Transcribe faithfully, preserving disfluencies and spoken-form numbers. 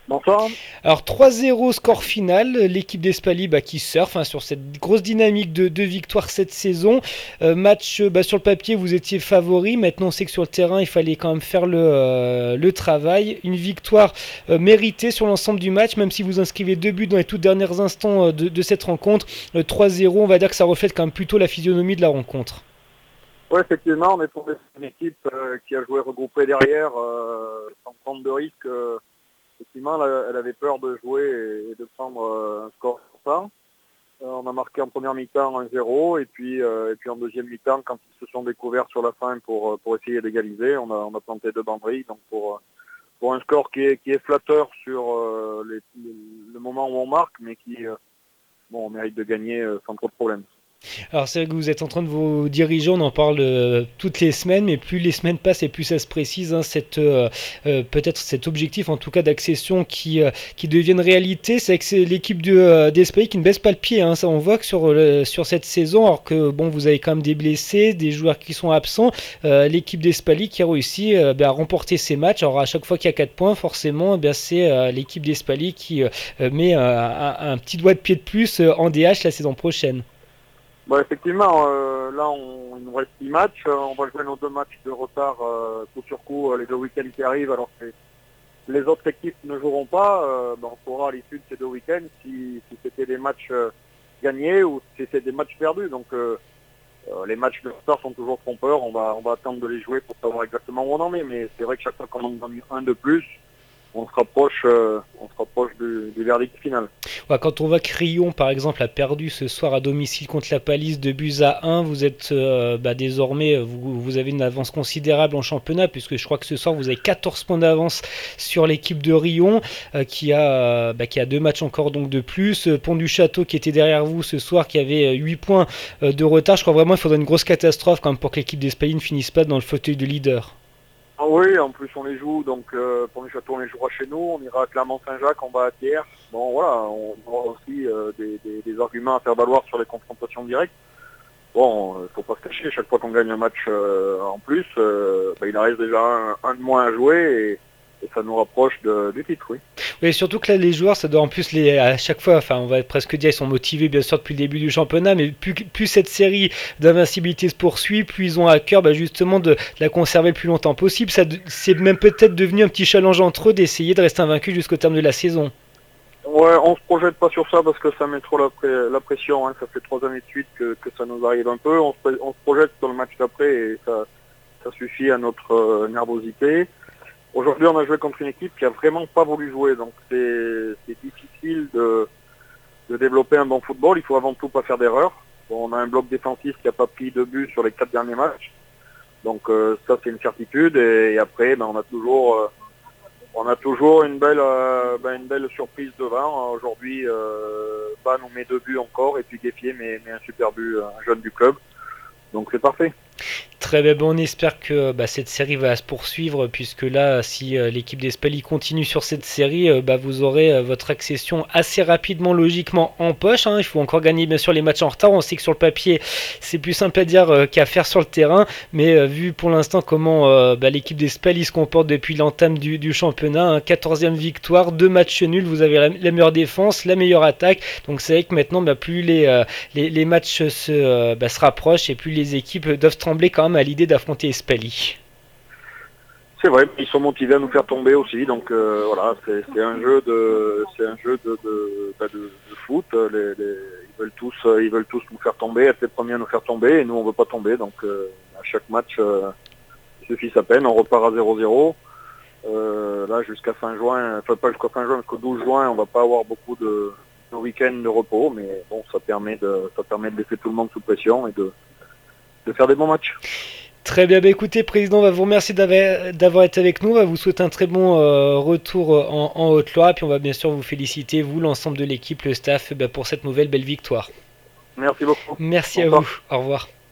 Bonsoir. Alors trois zéro score final, l'équipe d'Espali bah, qui surfe hein, sur cette grosse dynamique de, de victoire cette saison. Euh, match bah, sur le papier, vous étiez favori, maintenant on sait que sur le terrain il fallait quand même faire le, euh, le travail. Une victoire euh, méritée sur l'ensemble du match, même si vous inscrivez deux buts dans les tout derniers instants euh, de, de cette rencontre. Euh, trois zéro, on va dire que ça reflète quand même plutôt la physionomie de la rencontre. Oui, effectivement, on est tombé sur une équipe euh, qui a joué regroupée derrière, euh, sans prendre de risque. Euh, effectivement, elle, elle avait peur de jouer et, et de prendre euh, un score sur ça. Euh, on a marqué en première mi-temps un zéro et puis, euh, et puis en deuxième mi-temps, quand ils se sont découverts sur la fin pour, euh, pour essayer d'égaliser, on a, on a planté deux banderilles. Donc pour, euh, pour un score qui est, qui est flatteur sur euh, les, les- le moment où on marque, mais qui, euh, bon, on mérite de gagner euh, sans trop de problèmes. Alors c'est vrai que vous êtes en train de vous diriger, on en parle euh, toutes les semaines, mais plus les semaines passent et plus ça se précise, hein, cette, euh, euh, peut-être cet objectif en tout cas d'accession qui, euh, qui devienne réalité. C'est que c'est l'équipe de, euh, d'Esprit qui ne baisse pas le pied, hein, ça on voit que sur, le- sur cette saison, alors que bon, vous avez quand même des blessés, des joueurs qui sont absents, euh, l'équipe d'Espali qui a réussi euh, ben, à remporter ses matchs. Alors à chaque fois qu'il y a quatre points, forcément, eh bien, c'est euh, l'équipe d'Espali qui euh, met euh, un, un petit doigt de pied de plus euh, en D H la saison prochaine. Bon, effectivement, euh, là, on, il nous reste six matchs. Euh, on va jouer nos deux matchs de retard euh, coup sur coup, euh, les deux week-ends qui arrivent, alors que les autres équipes ne joueront pas. Euh, ben, on saura à l'issue de ces deux week-ends si, si c'était des matchs euh, gagnés ou si c'était des matchs perdus. Donc, euh, euh, les matchs de retard sont toujours trompeurs. On va, on va attendre de les jouer pour savoir exactement où on en est. Mais c'est vrai que chaque fois qu'on en gagne un de plus, on se rapproche, euh, on se rapproche du, du verdict final. Ouais, quand on voit que Rion, par exemple, a perdu ce soir à domicile contre la Palisse de buts à un, vous êtes euh, bah, désormais, vous, vous avez une avance considérable en championnat, puisque je crois que ce soir vous avez quatorze points d'avance sur l'équipe de Rion, euh, qui, a, euh, bah, qui a deux matchs encore donc de plus. Pont du Château qui était derrière vous ce soir, qui avait huit points euh, de retard. Je crois vraiment qu'il faudrait une grosse catastrophe quand même pour que l'équipe d'Espagne ne finisse pas dans le fauteuil de leader. Ah oui, en plus on les joue, donc euh, pour les châteaux on les jouera chez nous, on ira à Clermont-Saint-Jacques, on va à Thiers. Bon voilà, on aura aussi euh, des, des, des arguments à faire valoir sur les confrontations directes. Bon, euh, faut pas se cacher, chaque fois qu'on gagne un match euh, en plus, euh, bah, il en reste déjà un, un de moins à jouer et, et ça nous rapproche de, du titre, oui. Oui, surtout que là, les joueurs, ça doit en plus les à chaque fois, enfin, on va presque dire, ils sont motivés bien sûr depuis le début du championnat, mais plus, plus cette série d'invincibilité se poursuit, plus ils ont à cœur bah, justement de, de la conserver le plus longtemps possible. Ça, c'est même peut-être devenu un petit challenge entre eux d'essayer de rester invaincu jusqu'au terme de la saison. Ouais, on se projette pas sur ça parce que ça met trop la, pré- la pression, hein. Ça fait trois années de suite que, que ça nous arrive un peu. On se, pré- on se projette sur le match d'après et ça, ça suffit à notre euh, nervosité. Aujourd'hui, on a joué contre une équipe qui a vraiment pas voulu jouer, donc c'est c'est difficile de, de développer un bon football. Il faut avant tout pas faire d'erreur. Bon, on a un bloc défensif qui a pas pris de but sur les quatre derniers matchs, donc euh, ça c'est une certitude. Et, et après, ben, on a toujours, euh, on a toujours une belle, euh, ben, une belle surprise devant. Aujourd'hui, euh, Ban nous met deux buts encore, et puis Gueffier met, met un super but, un jeune du club. Donc c'est parfait. Très bien, bon, on espère que bah, cette série va se poursuivre, puisque là, si euh, l'équipe d'Espali continue sur cette série, euh, bah, vous aurez euh, votre accession assez rapidement, logiquement, en poche. Hein. Il faut encore gagner, bien sûr, les matchs en retard. On sait que sur le papier, c'est plus simple à dire euh, qu'à faire sur le terrain, mais euh, vu pour l'instant comment euh, bah, l'équipe d'Espali se comporte depuis l'entame du, du championnat, hein, quatorzième victoire, deux matchs nuls, vous avez la, la meilleure défense, la meilleure attaque. Donc c'est vrai que maintenant, bah, plus les, euh, les, les matchs se, euh, bah, se rapprochent et plus les équipes doivent trembler quand même à l'idée d'affronter Espali. C'est vrai, ils sont motivés à nous faire tomber aussi, donc euh, voilà, c'est c'est un jeu de, c'est un jeu de, de, bah, de, de foot. Les, les, ils veulent tous, euh, ils veulent tous nous faire tomber, être les premiers à nous faire tomber, et nous on veut pas tomber, donc euh, à chaque match, euh, il suffit sa peine, on repart à zéro zéro. Euh, là jusqu'à fin juin, enfin pas jusqu'à fin juin, jusqu'au douze juin, on va pas avoir beaucoup de, de week-ends de repos, mais bon, ça permet de, ça permet de laisser tout le monde sous pression et de, de faire des bons matchs. Très bien, bah écoutez, Président, on va vous remercier d'avoir, d'avoir été avec nous. On va vous souhaiter un très bon euh, retour en, en Haute-Loire. Puis on va bien sûr vous féliciter, vous, l'ensemble de l'équipe, le staff, bah, pour cette nouvelle belle victoire. Merci beaucoup. Merci à Bonsoir. vous. Au revoir.